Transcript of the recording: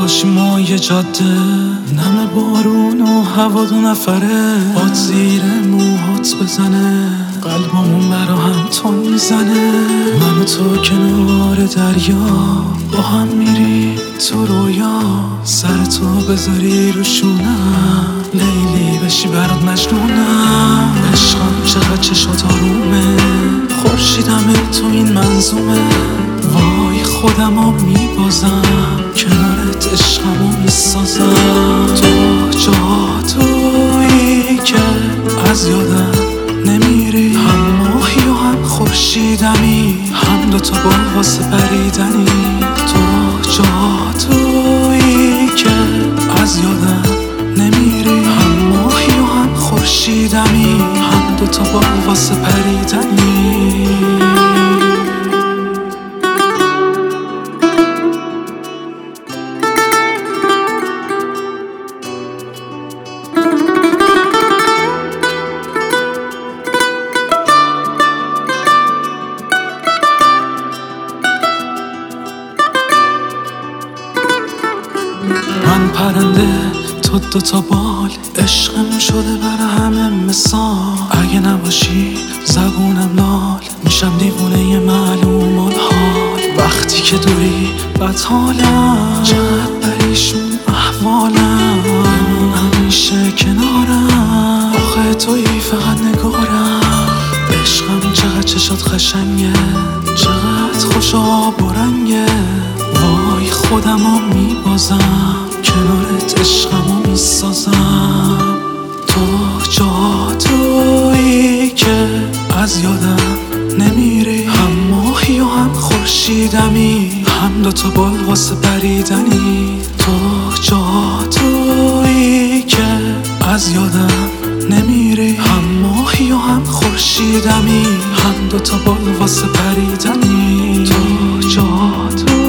باشی ما یه جاده، نم بارون و هوا دو نفره، باد زیر موهات بزنه، قلبمون برا هم تون میزنه. من و تو کنار دریا با هم میریم تو رویا، سر تو بذاری رو شونم، لیلی بشی برات مجنونم. عشقم چقدر چشات آرومه، خورشیدمه تو این منظومه، وای خودمو میبازم کنارت عشقمو میسازم. تو جادویی که از یادم نمیری، هم ماهی و هم خورشیدمی، هم دوتا بال واسه پریدنی. تو جادویی که از یادم نمیری، هم ماهی و هم خورشیدمی، هم دوتا بال واسه پریدنی. من پرنده تو دوتا بال، عشقمون شده برا همه مثال. اگه نباشی زبونم لال، میشم دیوونه معلوم الحال. وقتی که دوری بد حالم، چقدر پریشون احوالم، همیشه کنارم، آخه تویی فقط نگارم. عشقم چقدر چشات خشنگه، چقدر خوش آب و رنگه، وای خودمو میبازم کنارت عشقمو میسازم. تو جادویی که از یادم نمیری، هم ماهی و هم خورشیدمی، هم دوتا بال واسه پریدنی. تو جادویی که از یادم نمیری، هم ماهی و هم خورشیدمی، هم دوتا بال واسه پریدنی. تو جادویی